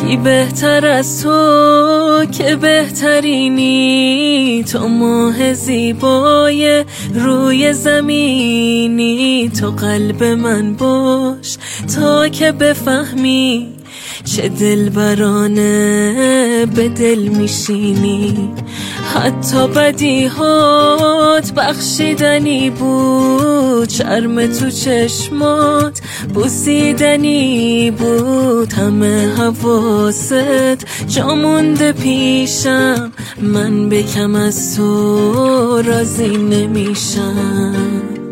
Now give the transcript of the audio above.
کی بهتر از تو که بهترینی؟ تو ماه زیبای روی زمینی، تو قلب من باش تا که بفهمی چه دلبرانه به دل میشینی. حتی بدیهات بخشیدنی بود، شرم تو چشمات بوسیدنی بود. همه حواست جا مونده پیشم، من به کم از تو راضی نمیشم.